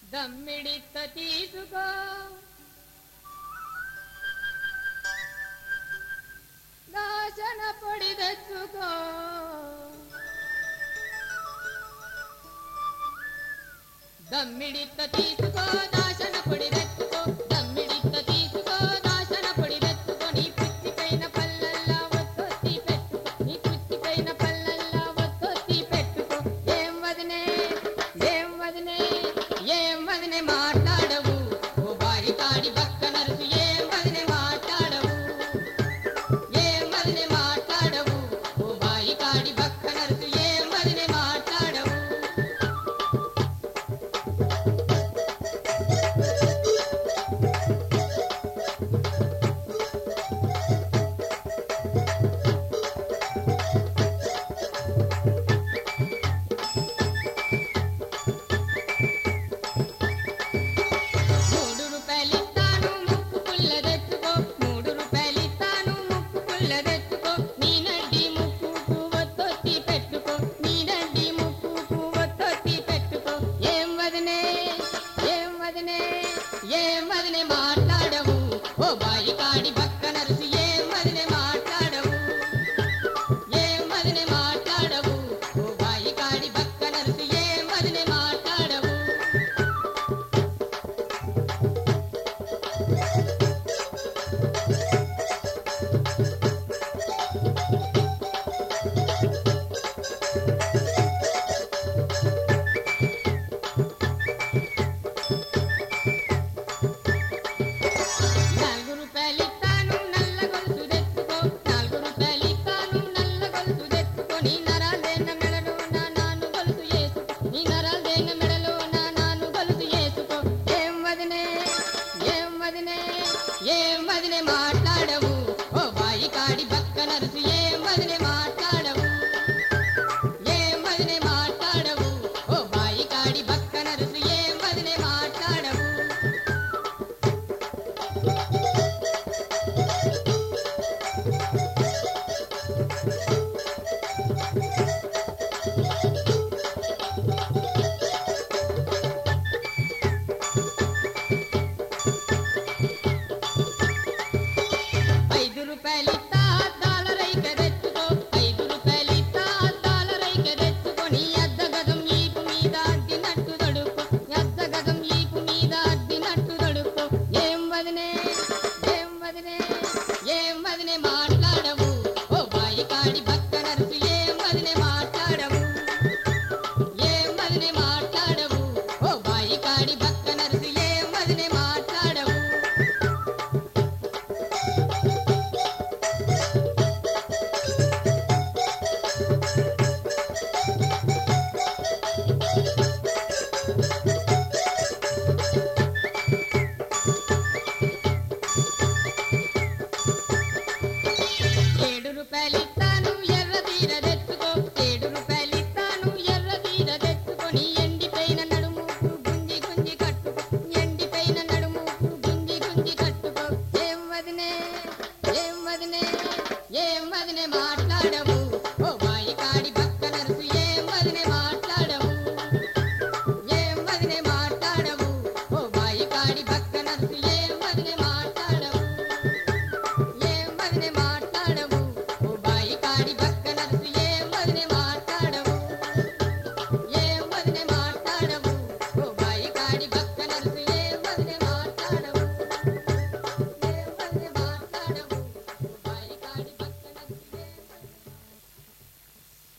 దమ్మిడిత్త తీసుకో దాశన పొడి తెచ్చుకో దమ్మిడిత్త తీసుకో దాశన పొడి తెచ్చుకో దమ్మిడిత్త తీసుకో దాశన పొడి తెచ్చుకో నీ పుచ్చిపైన పల్లల్లా ఒత్తొత్తి పెట్టుకో నీ పుచ్చిపైన పల్లల్లా ఒత్తొత్తి పెట్టుకో ఏం వదినే మాట్లాడవు ఓ బారి కాడి బక్క నరుసు ఏం వదినే మాట్లాడవు ఏం వదినే మాట్లాడవు ఓ బారి కాడి బక్క నరుసు ఏం వదినే మాట్లాడవు ఏం వదినే మాట్లాడవు ఓ బాయి కాడి బక్క నరుసు ఏం వదినే మాట్లాడవు ఏం వదినే మాట్లాడవు ఓ బాయి కాడి బక్క నరుసు ఏం వదినే మాట్లాడవు ఏం వదినే మాట్లాడవు ఓ బాయి కాడి బక్క నరుసు ఏం వదినే మాట్లాడవు ఏం వదినే